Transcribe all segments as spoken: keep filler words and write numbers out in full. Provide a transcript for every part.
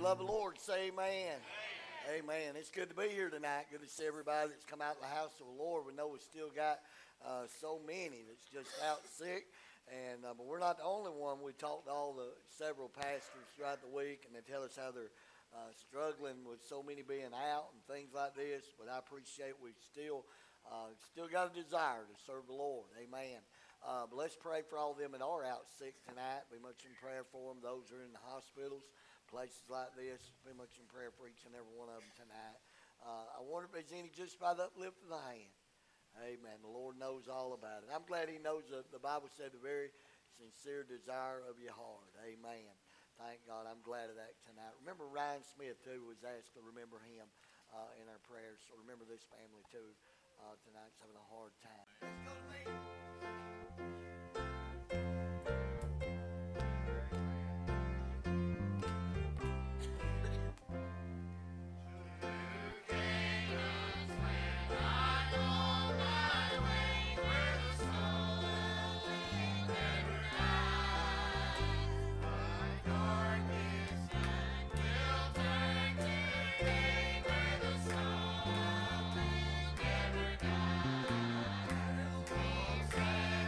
love the Lord, say amen. Amen. Amen. It's good to be here tonight. Good to see everybody that's come out of the house of the Lord. We know we still got uh, so many that's just out sick. And uh, but we're not the only one. We talked to all the several pastors throughout the week, and they tell us how they're uh, struggling with so many being out and things like this. But I appreciate we still uh, still got a desire to serve the Lord. Amen. Uh, but let's pray for all of them that are out sick tonight. Be much in prayer for them. Those who are in the hospitals, places like this. Be much in prayer for each and every one of them tonight. Uh, I wonder if there's any just by the uplift of the hand. Amen. The Lord knows all about it. I'm glad he knows the, the Bible said the very sincere desire of your heart. Amen. Thank God. I'm glad of that tonight. Remember Ryan Smith, too, was asked to remember him uh, in our prayers. So remember this family, too, uh, tonight. He's having a hard time. Let's go to me. Say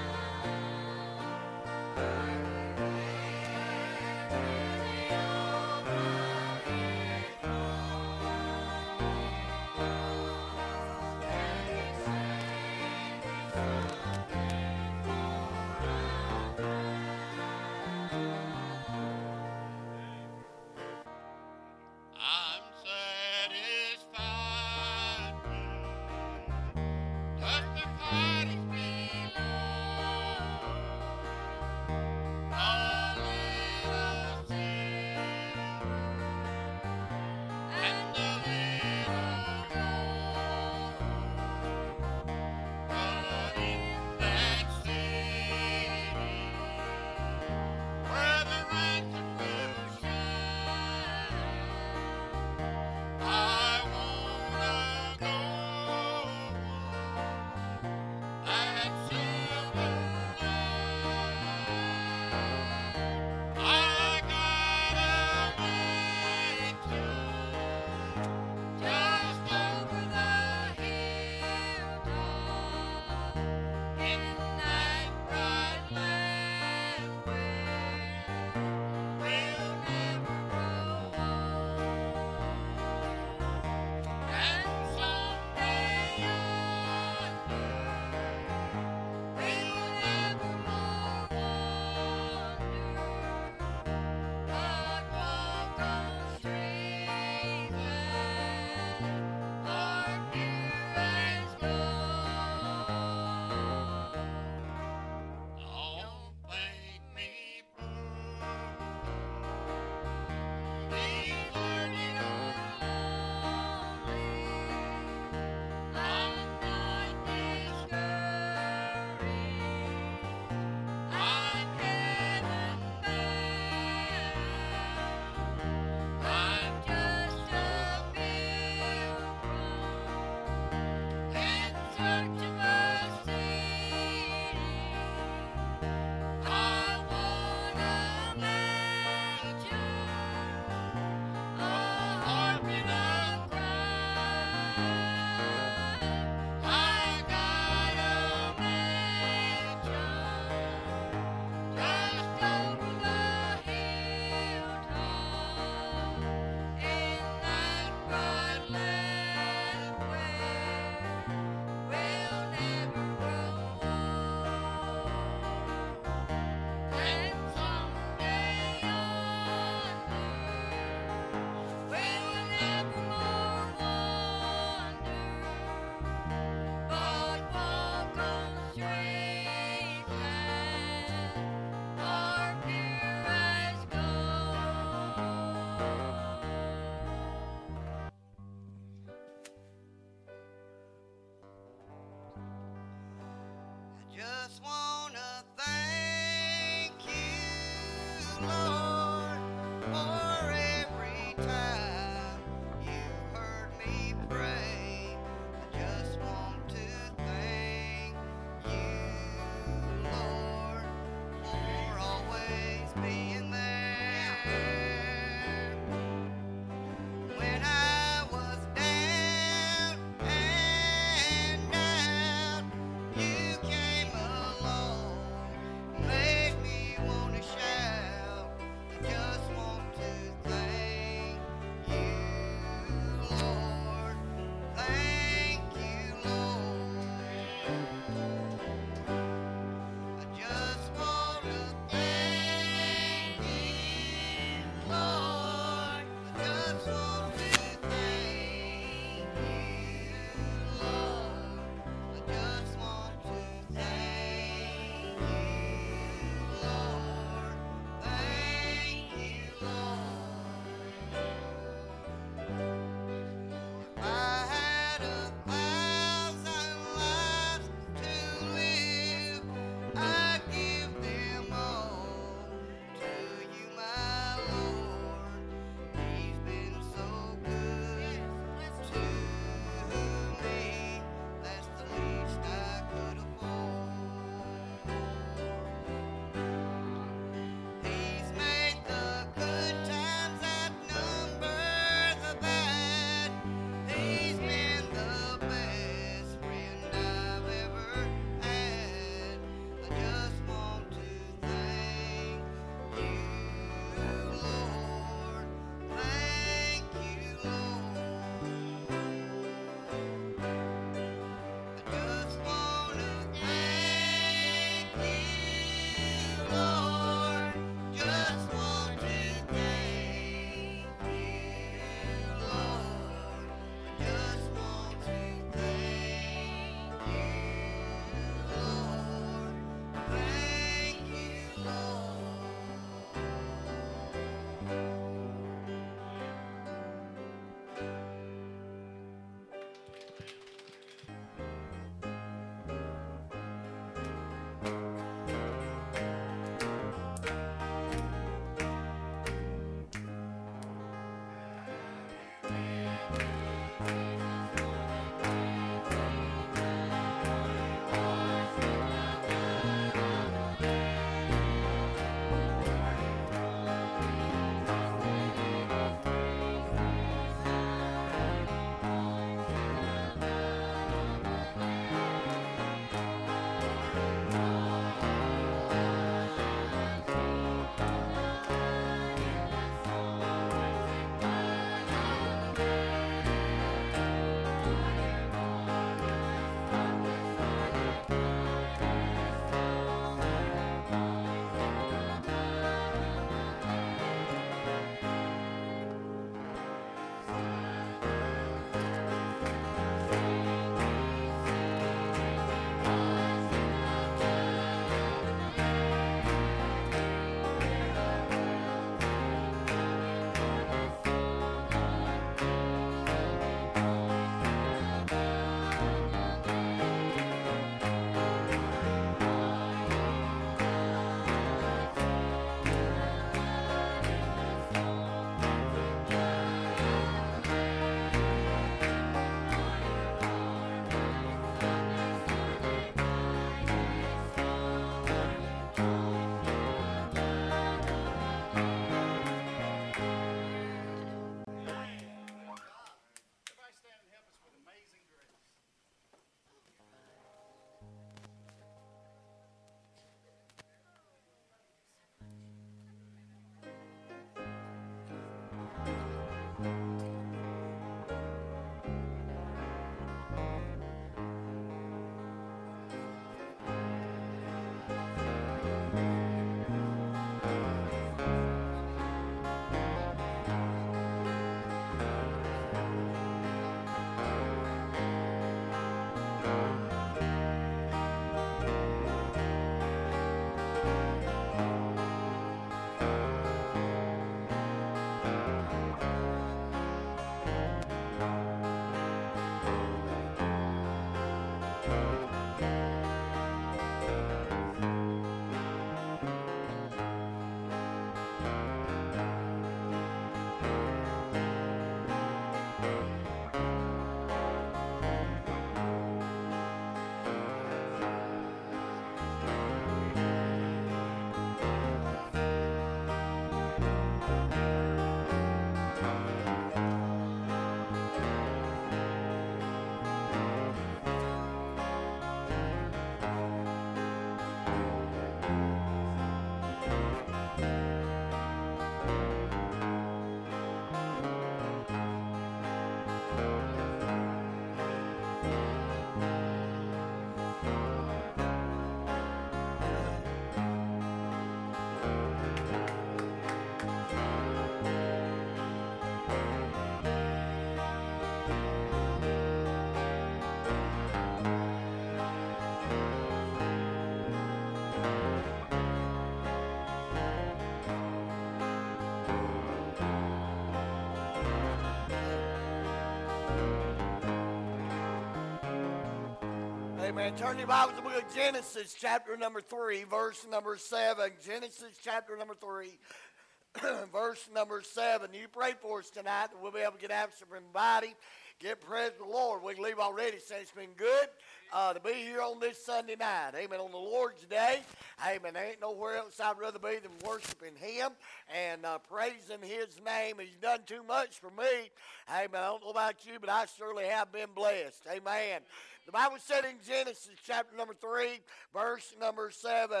Amen. Turn your Bibles to the book of Genesis, chapter number three, verse number seven. Genesis, chapter number three, verse number seven. You pray for us tonight that we'll be able to get answer from everybody. Get praise the Lord. We can leave already saying it's been good uh, to be here on this Sunday night. Amen. On the Lord's Day. Amen. There ain't nowhere else I'd rather be than worshiping Him and uh, praising His name. He's done too much for me. Amen. I don't know about you, but I surely have been blessed. Amen. The Bible said in Genesis chapter number three, verse number seven.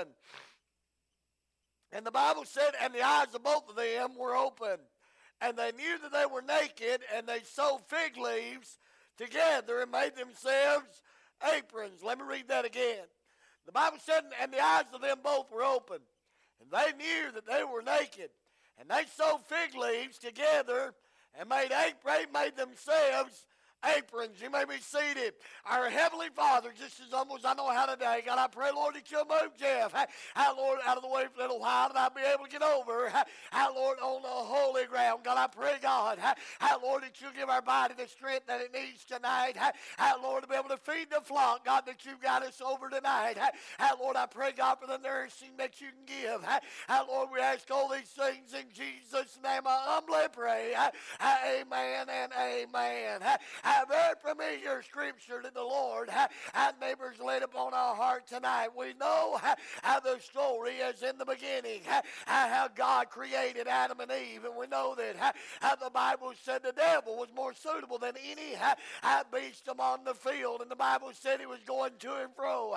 And the Bible said, and the eyes of both of them were open. And they knew that they were naked, and they sewed fig leaves together and made themselves aprons. Let me read that again. The Bible said, and the eyes of them both were open. And they knew that they were naked. And they sewed fig leaves together and made, aprons, made themselves aprons. You may be seated. Our Heavenly Father, just as humble as I know how today, God, I pray, Lord, that you'll move Jeff. How, Lord, out of the way for a little while, that I'll be able to get over. How, Lord, on the holy ground. God, I pray, God, how, Lord, that you'll give our body the strength that it needs tonight. How, Lord, to be able to feed the flock, God, that you've got us over tonight. How, Lord, I pray, God, for the nourishing that you can give. How, Lord, we ask all these things in Jesus' name. I humbly pray. Amen and amen. A very familiar scripture to the Lord. Our neighbors laid upon our heart tonight. We know how the story is in the beginning, how God created Adam and Eve, and we know that how the Bible said the devil was more suitable than any beast among the field, and the Bible said he was going to and fro.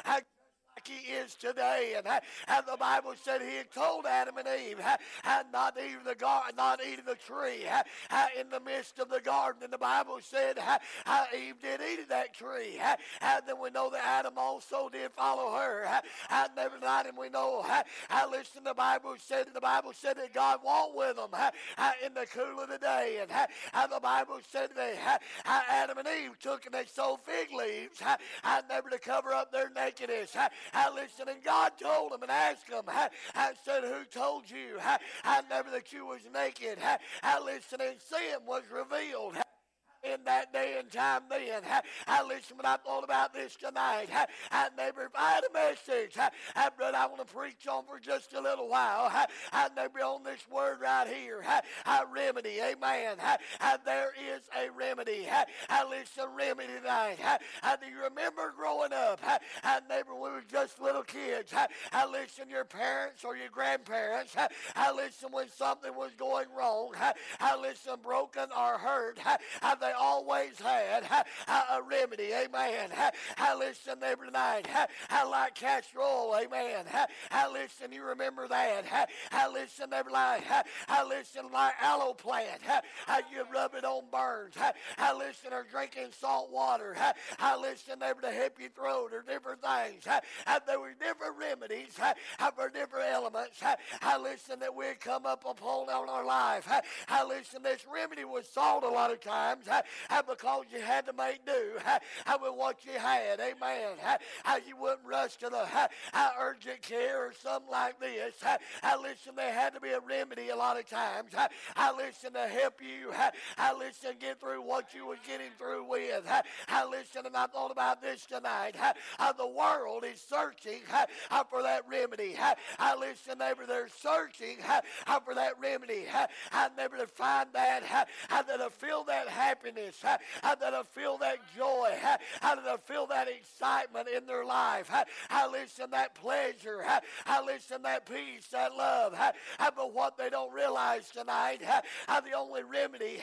Like he is today, and, and the Bible said he had told Adam and Eve uh, not to eat the gar- not eating the tree uh, uh, in the midst of the garden, and the Bible said uh, uh, Eve did eat of that tree, uh, and then we know that Adam also did follow her, uh, and every night, and we know, uh, uh, listen, the Bible said, the Bible said that God walked with them uh, uh, in the cool of the day, and uh, uh, the Bible said that uh, uh, Adam and Eve took and they sewed fig leaves, uh, uh, never to cover up their nakedness. Uh, I listened, and God told him and asked him, I, I said, who told you? I, I never that you was naked. I, I listened, and sin was revealed in that day and time then. I, I listen, when I thought about this tonight, I, I neighbor, if I had a message, I, I, brother, I want to preach on for just a little while. I, I neighbor, on this word right here, I, I remedy, amen. I, I, there is a remedy. I, I listen, remedy tonight. I, I, do you remember growing up? I, I neighbor, we were just little kids. I, I listen, your parents or your grandparents, I, I listen, when something was going wrong, I, I listen, broken or hurt, I, I, they always had a, a remedy, amen. I listen, neighbor, tonight. I like castor oil, amen. I listen, you remember that. I listen, neighbor, like I listen, like aloe plant. You rub it on burns. I listen, or drinking salt water. I listen, neighbor, to help your throat or different things. There were different remedies for different elements. I listen, that we come up upon in our life. I listen, this remedy was sought a lot of times because you had to make do with what you had, amen. How you wouldn't rush to the urgent care or something like this. I listen, there had to be a remedy a lot of times. I listen, to help you. I listen, get through what you was getting through with. I listen, and I thought about this tonight. The world is searching for that remedy. I listen, neighbor, they're searching for that remedy. I never to find that, that'll feel that happiness, that'll feel that joy, that'll feel that excitement in their life. I listen, that pleasure. I listen, that peace, that love. But what they don't realize tonight, the only remedy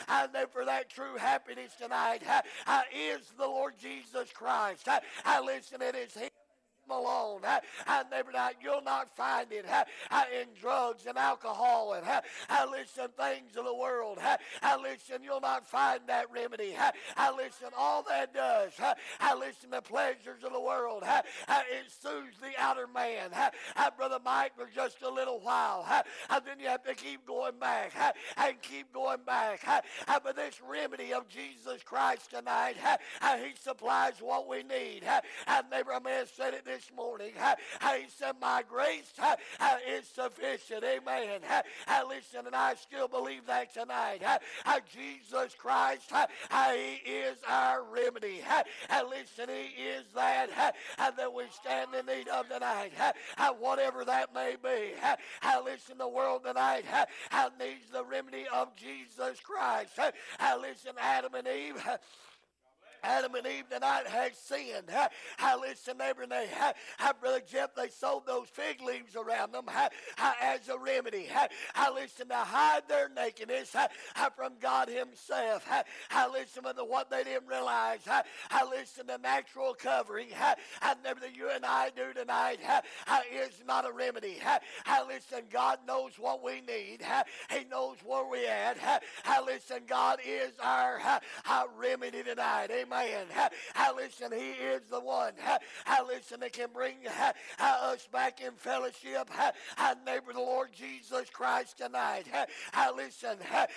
for that true happiness tonight is the Lord Jesus Christ. I listen, it is Him alone. I, I never not, you'll not find it I, I, in drugs and alcohol and I, I listen, things of the world. I, I listen, you'll not find that remedy. I, I listen, all that does. I, I listen, the pleasures of the world. I, I, it soothes the outer man. I, I, Brother Mike, for just a little while. I, I, then you have to keep going back I, and keep going back. I, I, but this remedy of Jesus Christ tonight, I, I, He supplies what we need. I, I neighbor, I may have said it this morning. He said, my grace is sufficient. Amen. Listen, and I still believe that tonight. Jesus Christ, He is our remedy. Listen, He is that that we stand in need of tonight. Whatever that may be. Listen, the world tonight needs the remedy of Jesus Christ. Listen, Adam and Eve. Adam and Eve tonight had sinned. I listen, neighbor, and they, I, Brother Jeff, they sewed those fig leaves around them as a remedy. I listen, to hide their nakedness from God Himself. I listen, to what they didn't realize. I listen, the natural covering, I never that you and I do tonight is not a remedy. I listen, God knows what we need. He knows where we at. I listen, God is our, our remedy tonight. Amen. Man, I listen, He is the one, I listen, that can bring us back in fellowship. I neighbor the Lord Jesus Christ tonight. I listen,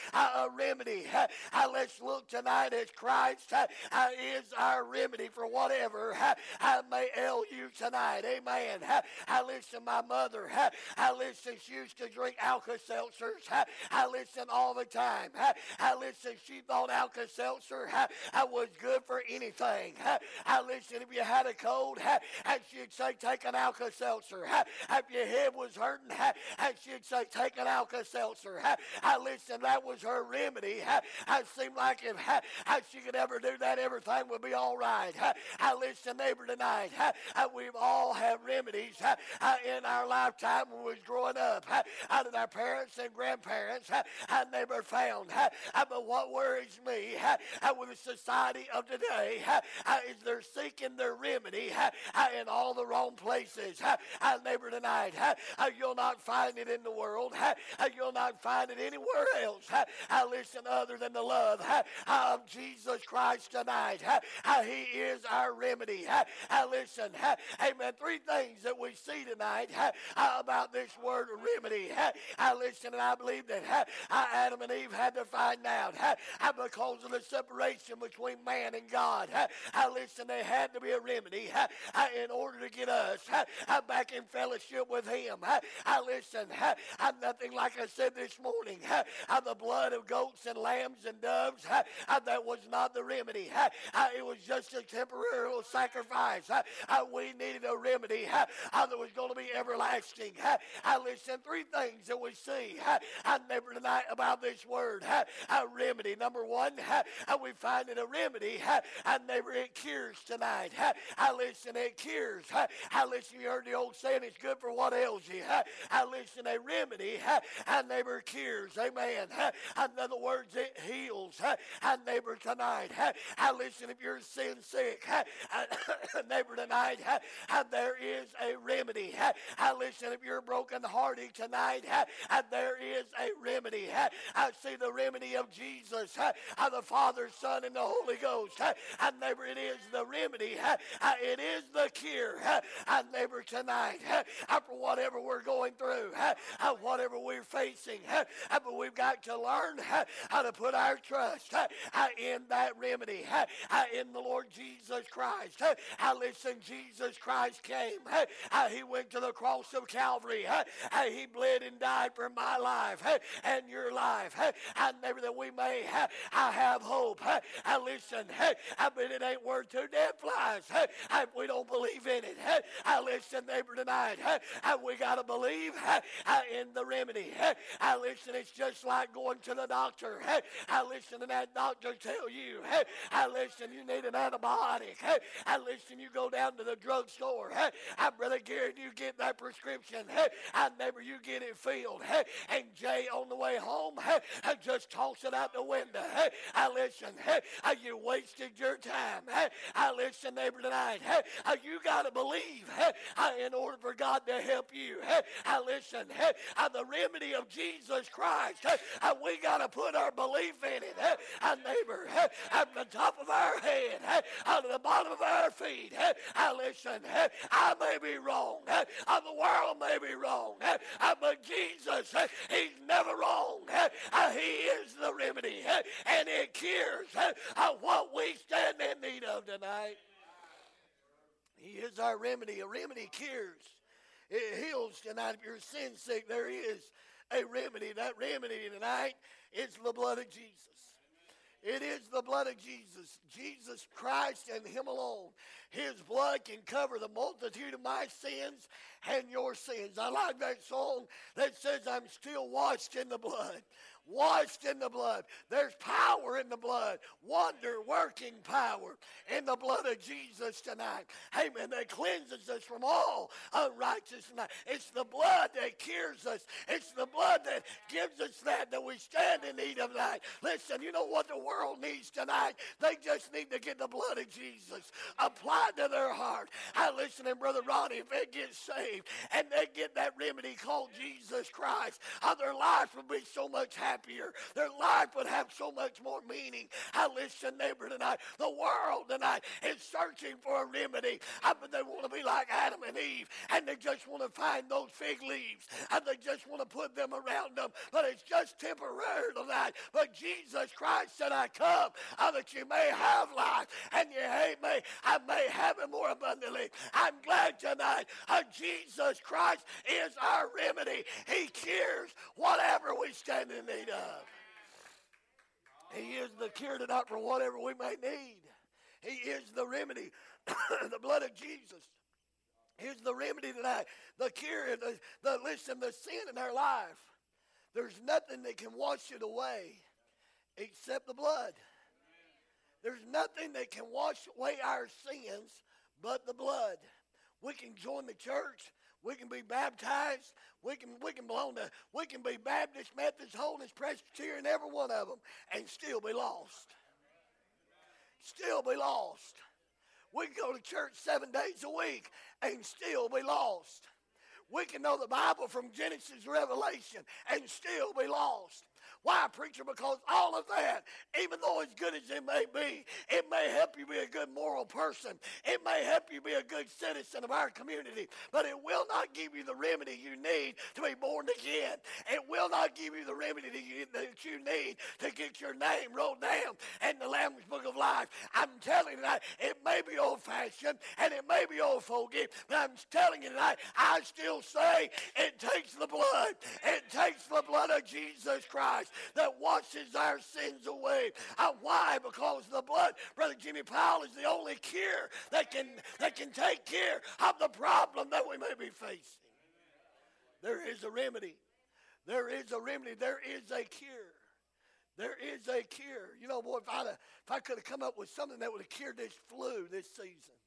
a remedy. Let's look tonight as Christ is our remedy for whatever may ail you tonight. Amen. I listen, my mother, I listen, she used to drink Alka-Seltzers. I listen all the time. I listen, she thought Alka-Seltzer was good for anything. I listen, if you had a cold, and she'd say, take an Alka-Seltzer. If your head was hurting, and she'd say, take an Alka-Seltzer. I listen, that was her remedy. It seemed like if she could ever do that, everything would be all right. I listen, neighbor, tonight, we've all had remedies in our lifetime when we was growing up. Out of our parents and grandparents, I never found. But what worries me with the society of today is they're seeking their remedy in all the wrong places. Neighbor, tonight, you'll not find it in the world. You'll not find it anywhere else. Listen, other than the love of Jesus Christ tonight. He is our remedy. Listen, amen. Three things that we see tonight about this word remedy. Listen, and I believe that Adam and Eve had to find out because of the separation between man and God. Listen, there had to be a remedy in order to get us back in fellowship with Him. Listen, nothing like I said this morning, the blood of goats and lambs and doves, that was not the remedy. It was just a temporary sacrifice. We needed a remedy that was going to be everlasting. Listen, three things that we see neighbor tonight about this word remedy. Number one, we find it a remedy. Neighbor, it cures tonight. Listen, it cures. Listen, you heard the old saying, it's good for what ails you. Listen, a remedy, neighbor, cures. Amen. In other words, it heals. Neighbor, tonight. Listen, if you're sin sick, neighbor, tonight, there is a remedy. Listen, if you're brokenhearted tonight, there is a remedy. I see the remedy of Jesus, the Father, Son, and the Holy Ghost. Neighbor, it is the remedy. It is the cure. Neighbor, tonight, for whatever we're going through, whatever we're facing, but we've got to learn how to put our trust in that remedy, in the Lord Jesus Christ. Listen, Jesus Christ came. He went to the cross of Calvary. He bled and died for my life and your life. Neighbor, that we may have hope. Listen, but it ain't worth two dead flies if we don't believe in it. Listen, neighbor, tonight, we got to believe in the remedy. Listen, it's just like going to the doctor. Listen, and that doctor tell you, listen, you need an antibiotic. Listen, you go down to the drugstore. Brother Gary, you get that prescription. Neighbor, you get it filled. And Jay, on the way home, just toss it out the window. Listen, you wasted your time. Listen, neighbor, tonight, you got to believe in order for God to help you. Listen, the remedy of Jesus Christ, we got to put our belief in it. Neighbor, at the top of our head, to the bottom of our feet. Listen, I may be wrong. The world may be wrong. But Jesus, He's never wrong. He is the remedy. And it cures what we stand in need of tonight. He is our remedy. A remedy cures. It heals tonight. If you're sin sick, there is a remedy. That remedy tonight is the blood of Jesus. It is the blood of Jesus, Jesus Christ and Him alone. His blood can cover the multitude of my sins and your sins. I like that song that says, I'm still washed in the blood. Washed in the blood. There's power in the blood. Wonder working power in the blood of Jesus tonight. Amen. That cleanses us from all unrighteousness. It's the blood that cures us. It's the blood that gives us that that we stand in need of tonight. Listen, you know what the world needs tonight? They just need to get the blood of Jesus applied to their heart. I listen, and Brother Ronnie, if they get saved and they get that remedy called Jesus Christ, how their life would be so much happier. Happier. Their life would have so much more meaning. I listen, neighbor, tonight. The world tonight is searching for a remedy. I mean, they want to be like Adam and Eve, and they just want to find those fig leaves, and they just want to put them around them, but it's just temporary tonight. But Jesus Christ said, I come uh, that you may have life, and you may, I may have it more abundantly. I'm glad tonight uh, Jesus Christ is our remedy. He cures whatever we stand in need of. He is the cure tonight for whatever we may need. He is the remedy. The blood of Jesus is the remedy tonight. The cure, the, the listen, the sin in our life. There's nothing that can wash it away except the blood. There's nothing that can wash away our sins but the blood. We can join the church. We can be baptized. We can we can belong to. We can be Baptist, Methodist, Holiness, Presbyterian, every one of them, and still be lost. Still be lost. We can go to church seven days a week and still be lost. We can know the Bible from Genesis to Revelation and still be lost. Why, preacher? Because all of that, even though as good as it may be, it may help you be a good moral person. It may help you be a good citizen of our community, but it will not give you the remedy you need to be born again. It will not give you the remedy that you, that you need to get your name wrote down in the Lamb's Book of Life. I'm telling you tonight, it may be old-fashioned and it may be old-fogey, but I'm telling you tonight, I still say it takes the blood. It takes the blood of Jesus Christ that washes our sins away. Uh, why? Because the blood, Brother Jimmy Powell, is the only cure that can that can take care of the problem that we may be facing. There is a remedy. There is a remedy. There is a cure. There is a cure. You know, boy, if I if I could have come up with something that would have cured this flu this season,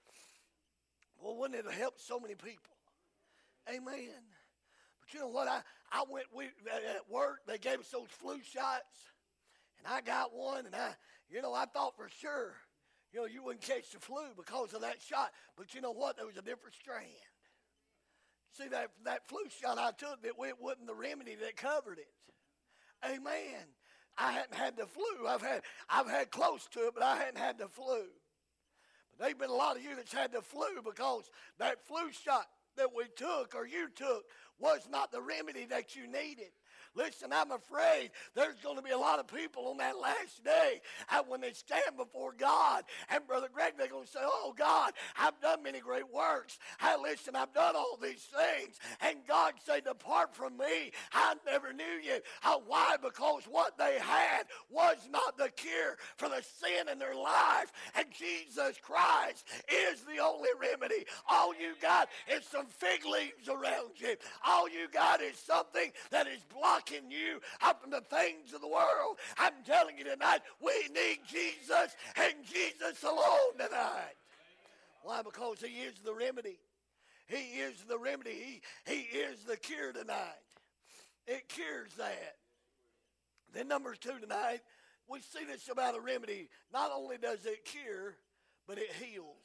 well, wouldn't it have helped so many people? Amen. You know what? I, I went we, at work. They gave us those flu shots, and I got one. And I, you know, I thought for sure, you know, you wouldn't catch the flu because of that shot. But you know what? There was a different strand. See, that that flu shot I took, that it wasn't the remedy that covered it. Amen. I hadn't had the flu. I've had I've had close to it, but I hadn't had the flu. But there've been a lot of you that's had the flu because that flu shot that we took or you took was not the remedy that you needed. Listen, I'm afraid there's going to be a lot of people on that last day, and when they stand before God, and Brother Greg, they're going to say, oh, God, I've done many great works. Hey, listen, I've done all these things. And God said, depart from me. I never knew you. Uh, why? Because what they had was not the cure for the sin in their life. And Jesus Christ is the only remedy. All you got is some fig leaves around you. All you got is something that is blocking you up from the things of the world. I'm telling you tonight, we need Jesus and Jesus alone tonight. Why? Because he is the remedy. He is the remedy. He, he is the cure tonight. It cures that. Then number two tonight, we see this about a remedy. Not only does it cure, but it heals.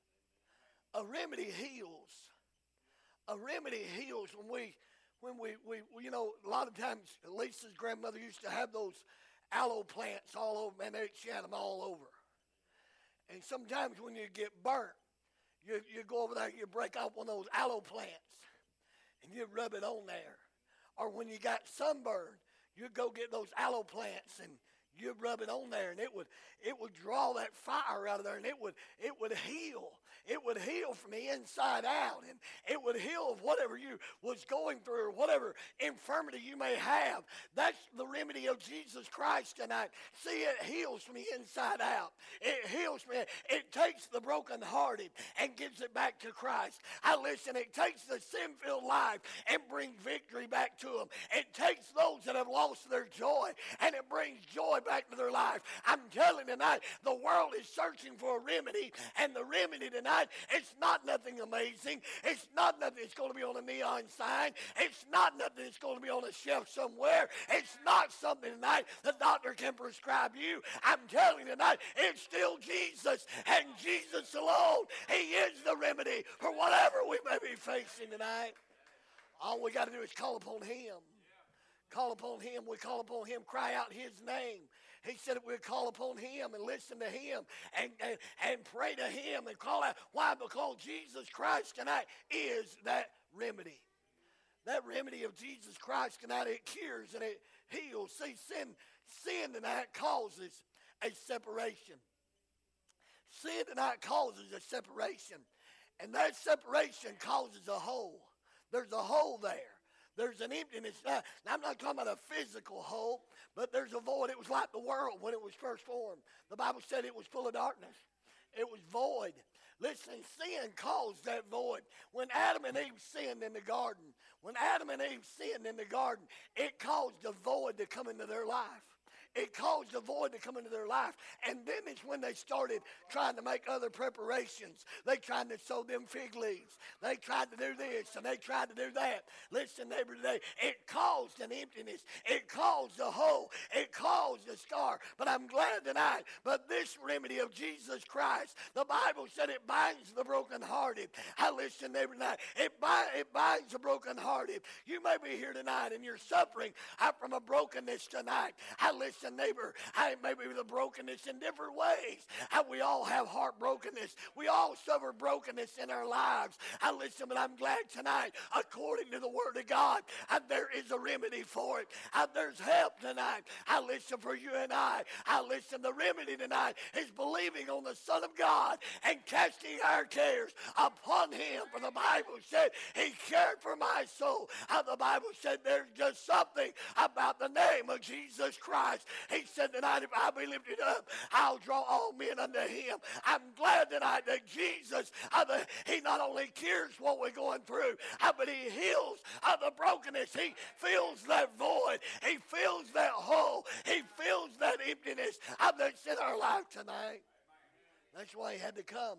A remedy heals. A remedy heals when we When we, we, we, you know, a lot of times Lisa's grandmother used to have those aloe plants all over, man, they, she had them all over. And sometimes when you get burnt, you, you go over there and you break off one of those aloe plants and you rub it on there. Or when you got sunburned, you go get those aloe plants and you rub it on there and it would, it would would draw that fire out of there, and it would it would heal. It would heal from the inside out, and it would heal of whatever you was going through or whatever infirmity you may have. That's the remedy of Jesus Christ tonight. See, it heals from the inside out. It heals me. It takes the brokenhearted and gives it back to Christ. I listen, it takes the sin-filled life and brings victory back to them. It takes those that have lost their joy, and it brings joy back to their life. I'm telling you tonight, the world is searching for a remedy, and the remedy tonight, it's not nothing amazing. It's not nothing that's going to be on a neon sign. It's not nothing that's going to be on a shelf somewhere. It's not something tonight the doctor can prescribe you. I'm telling you tonight, it's still Jesus and Jesus alone. He is the remedy for whatever we may be facing tonight. All we got to do is call upon him. Call upon him. We call upon him, cry out his name. He said that we'll call upon him and listen to him and, and, and pray to him and call out. Why? Because Jesus Christ tonight is that remedy. That remedy of Jesus Christ tonight, it cures and it heals. See, sin, sin tonight causes a separation. Sin tonight causes a separation. And that separation causes a hole. There's a hole there. There's an emptiness. Now, I'm not talking about a physical hole, but there's a void. It was like the world when it was first formed. The Bible said it was full of darkness. It was void. Listen, sin caused that void. When Adam and Eve sinned in the garden, when Adam and Eve sinned in the garden, it caused a void to come into their life. It caused a void to come into their life. And then it's when they started trying to make other preparations. They tried to sow them fig leaves. They tried to do this and they tried to do that. Listen, neighbor, today, it caused an emptiness. It caused a hole. It caused a scar. But I'm glad tonight, but this remedy of Jesus Christ, the Bible said it binds the brokenhearted. I listen, neighbor, tonight. It, bind, it binds the brokenhearted. You may be here tonight and you're suffering from a brokenness tonight. I listen. Neighbor, I may be the brokenness in different ways. I, we all have heart brokenness. We all suffer brokenness in our lives. I listen, but I'm glad tonight, according to the Word of God, I, there is a remedy for it. I, there's help tonight. I listen for you and I. I listen, the remedy tonight is believing on the Son of God and casting our cares upon him. For the Bible said he cared for my soul. How the Bible said there's just something about the name of Jesus Christ. He said tonight, if I be lifted up, I'll draw all men unto him. I'm glad tonight that Jesus, uh, the, he not only cures what we're going through, uh, but he heals uh, the brokenness. He fills that void. He fills that hole. He fills that emptiness uh, that's in our life tonight. That's why he had to come.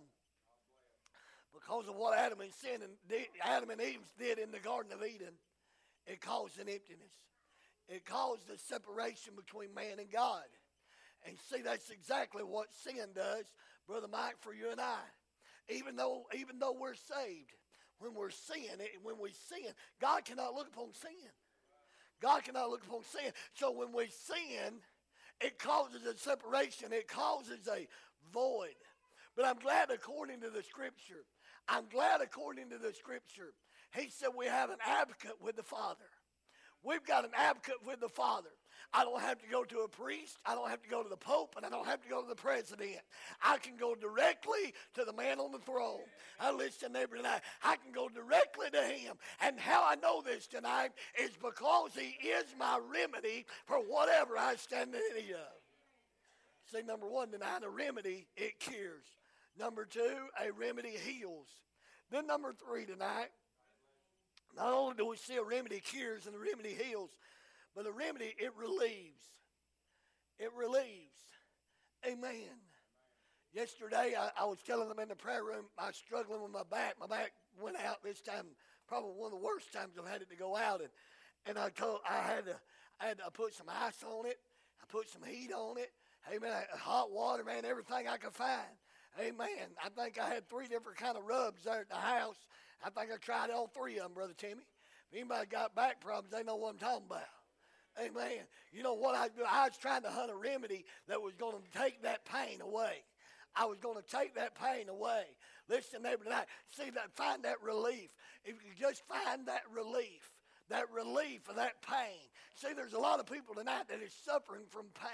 Because of what Adam and sin and did, Adam and Eve did in the Garden of Eden, it caused an emptiness. It caused a separation between man and God. And see, that's exactly what sin does, Brother Mike, for you and I. Even though, even though we're saved, when we're sin, when we sin, God cannot look upon sin. God cannot look upon sin. So when we sin, it causes a separation. It causes a void. But I'm glad according to the Scripture, I'm glad according to the Scripture, he said we have an advocate with the Father. We've got an advocate with the Father. I don't have to go to a priest. I don't have to go to the Pope, and I don't have to go to the president. I can go directly to the man on the throne. I listen, neighbor, tonight. I can go directly to him. And how I know this tonight is because he is my remedy for whatever I stand in need of. See, number one tonight, a remedy, it cures. Number two, a remedy heals. Then number three tonight, not only do we see a remedy cures and a remedy heals, but a remedy, it relieves. It relieves. Amen. Yesterday, I, I was telling them in the prayer room, I was struggling with my back. My back went out this time, probably one of the worst times I've had it to go out. And, and I told, I had to, I had to put some ice on it. I put some heat on it. Amen. Hot water, man, everything I could find. Amen. I think I had three different kind of rubs there at the house. I think I tried all three of them, Brother Timmy. If anybody got back problems, they know what I'm talking about. Amen. You know what I do? I was trying to hunt a remedy that was going to take that pain away. I was going to take that pain away. Listen, neighbor, tonight, see that, find that relief. If you just find that relief, that relief of that pain. See, there's a lot of people tonight that is suffering from pain.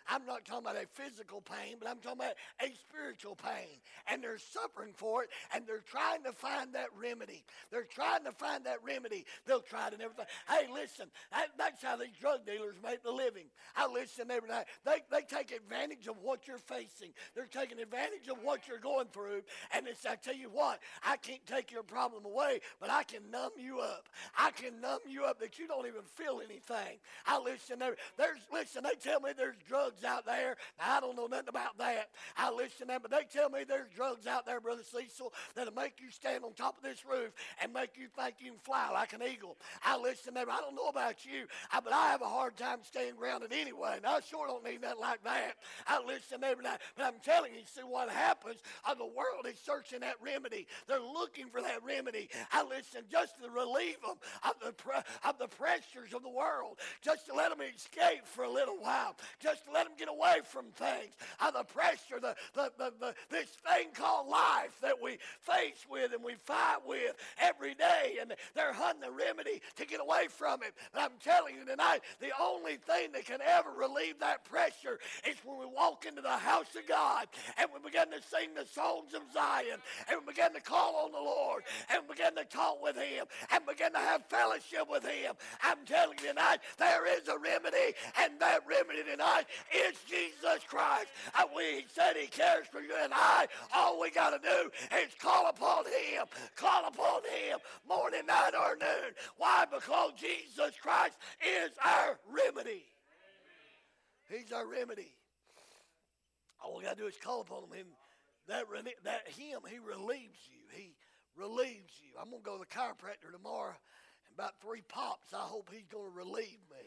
I'm not talking about a physical pain, but I'm talking about a spiritual pain. And they're suffering for it, and they're trying to find that remedy. They're trying to find that remedy. They'll try it and everything. Hey, listen, that, that's how these drug dealers make the living. I listen every night. They, they take advantage of what you're facing. They're taking advantage of what you're going through. And it's, I tell you what, I can't take your problem away, but I can numb you up. I can numb you up that you don't even feel anything. I listen there. There's, listen, they tell me there's drugs out there. Now, I don't know nothing about that. I listen to them, but they tell me there's drugs out there, Brother Cecil, that'll make you stand on top of this roof and make you think you can fly like an eagle. I listen to them. I don't know about you, I, but I have a hard time staying grounded anyway, and I sure don't need nothing like that. I listen every night, but I'm telling you, see what happens, uh, the world is searching that remedy. They're looking for that remedy. I listen just to relieve them of the, pre- of the pressures of the world, just to let them escape for a little while, just to let them get away from things, of the pressure, the, the, the, the this thing called life that we face with and we fight with every day, and they're hunting a remedy to get away from it. But I'm telling you tonight, the only thing that can ever relieve that pressure is when we walk into the house of God and we begin to sing the songs of Zion, and we begin to call on the Lord, and begin to talk with Him, and begin to have fellowship with Him. I'm telling you tonight, there is a remedy, and that remedy tonight is Jesus Christ. And we he said He cares for you and I. All we got to do is call upon Him. Call upon Him morning, night, or noon. Why? Because Jesus Christ is our remedy. He's our remedy. All we got to do is call upon Him. That, that Him, He relieves you. He relieves you. I'm going to go to the chiropractor tomorrow. In about three pops, I hope he's going to relieve me.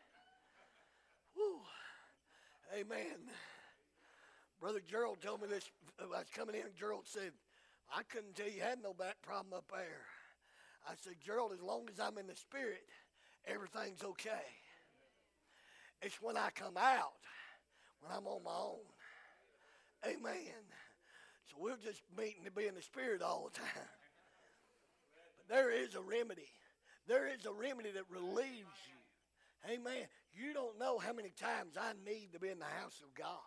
Whew. Amen. Brother Gerald told me this. I was coming in, and Gerald said, I couldn't tell you had no back problem up there. I said, Gerald, as long as I'm in the Spirit, everything's okay. It's when I come out, when I'm on my own. Amen. So we're just meeting to be in the Spirit all the time. But there is a remedy. There is a remedy that relieves you. Amen. You don't know how many times I need to be in the house of God.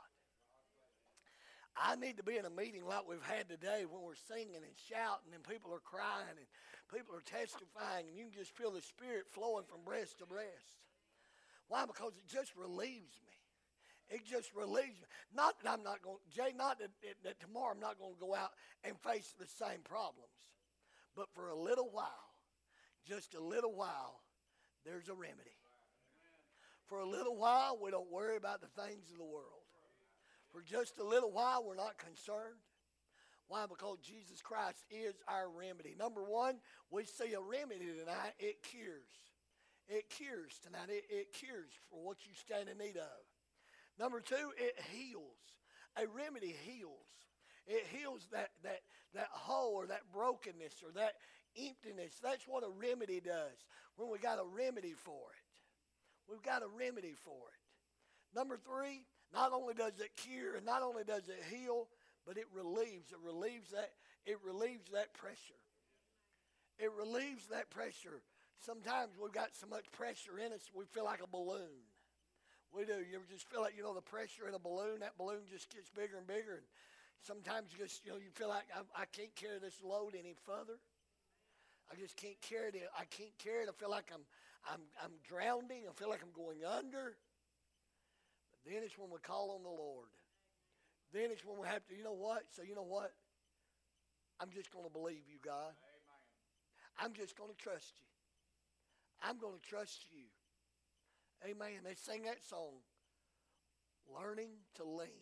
I need to be in a meeting like we've had today when we're singing and shouting and people are crying and people are testifying, and you can just feel the Spirit flowing from breast to breast. Why? Because it just relieves me. It just relieves me. Not that I'm not going, Jay, not that, that, that tomorrow I'm not going to go out and face the same problems. But for a little while, just a little while, there's a remedy. For a little while, we don't worry about the things of the world. For just a little while, we're not concerned. Why? Because Jesus Christ is our remedy. Number one, we see a remedy tonight. It cures. It cures tonight. It, it cures for what you stand in need of. Number two, it heals. A remedy heals. It heals that, that, that hole or that brokenness or that emptiness. That's what a remedy does. When we got a remedy for it. We've got a remedy for it. Number three, not only does it cure and not only does it heal, but it relieves. It relieves that, it relieves that pressure. It relieves that pressure. Sometimes we've got so much pressure in us, we feel like a balloon. We do. You ever just feel like, you know, the pressure in a balloon, that balloon just gets bigger and bigger. And sometimes you just, you know, you feel like I, I can't carry this load any further. I just can't carry it. I can't carry it. I feel like I'm, I'm, I'm drowning. I feel like I'm going under. But then it's when we call on the Lord. Then it's when we have to, you know what? So you know what? I'm just going to believe you, God. Amen. I'm just going to trust you. I'm going to trust you. Amen. They sing that song, learning to lean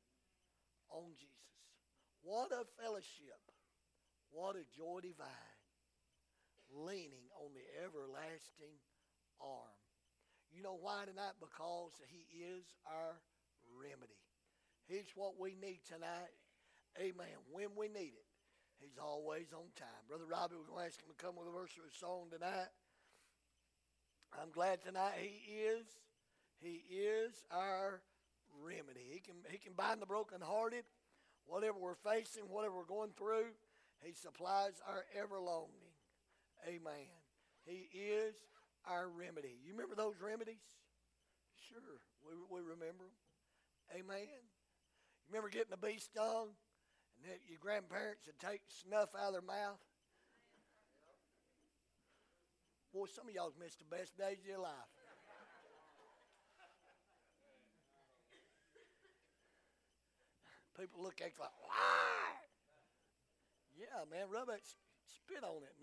on Jesus. What a fellowship. What a joy divine. Leaning on the everlasting arm. You know why tonight? Because He is our remedy. He's what we need tonight. Amen. When we need it, He's always on time. Brother Robbie, we're going to ask him to come with a verse of a song tonight. I'm glad tonight He is, He is our remedy. He can, he can bind the brokenhearted. Whatever we're facing, whatever we're going through, He supplies our ever longing. Amen. He is our remedy. You remember those remedies? Sure, we, we remember them. Amen. You remember getting a bee stung, and then your grandparents would take snuff out of their mouth? Boy, some of y'all missed the best days of your life. People look at you like, why? Yeah, man, rub that, spit on it.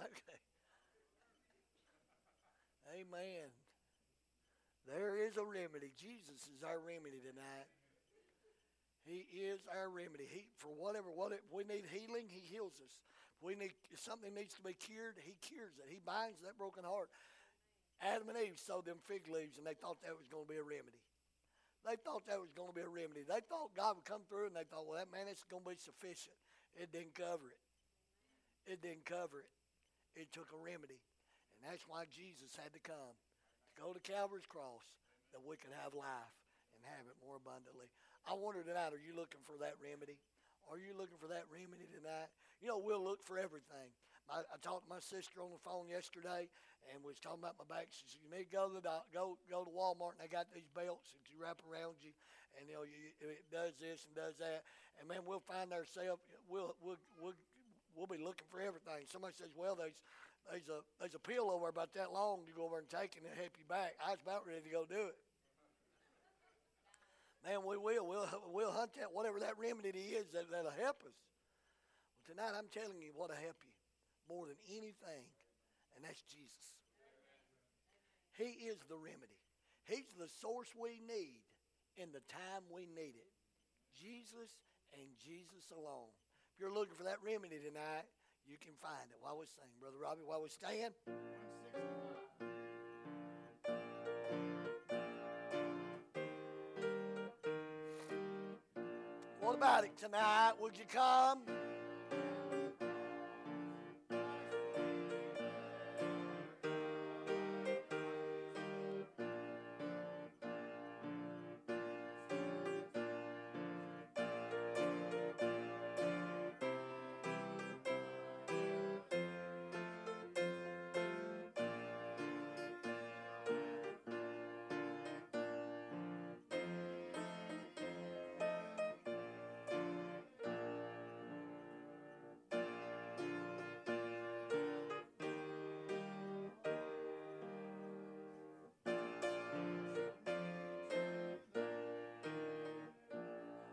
Amen. There is a remedy. Jesus is our remedy tonight. He is our remedy. He for whatever what it, we need healing, He heals us. If we need if something needs to be cured, He cures it. He binds that broken heart. Adam and Eve sowed them fig leaves, and they thought that was going to be a remedy. They thought that was going to be a remedy. They thought God would come through, and they thought, well, that man, it's going to be sufficient. It didn't cover it. It didn't cover it. It took a remedy, and that's why Jesus had to come to go to Calvary's cross that we could have life and have it more abundantly. I wonder tonight, are you looking for that remedy? Are you looking for that remedy tonight? You know, we'll look for everything. My, I talked to my sister on the phone yesterday and was talking about my back. She said, you need to go to the doc, go go to Walmart, and they got these belts that you wrap around you, and you know you, it does this and does that. And man, we'll find ourselves we'll we'll we'll we'll be looking for everything. Somebody says, well, there's there's a there's a pill over about that long. You go over and take it, and it'll help you back. I was about ready to go do it. Man, we will. We'll, we'll hunt that, whatever that remedy is that, that'll help us. Well, tonight I'm telling you what'll help you more than anything, and that's Jesus. He is the remedy. He's the source we need in the time we need it. Jesus and Jesus alone. If you're looking for that remedy tonight, you can find it. While we sing, Brother Robbie, while we stand. What about it tonight? Would you come?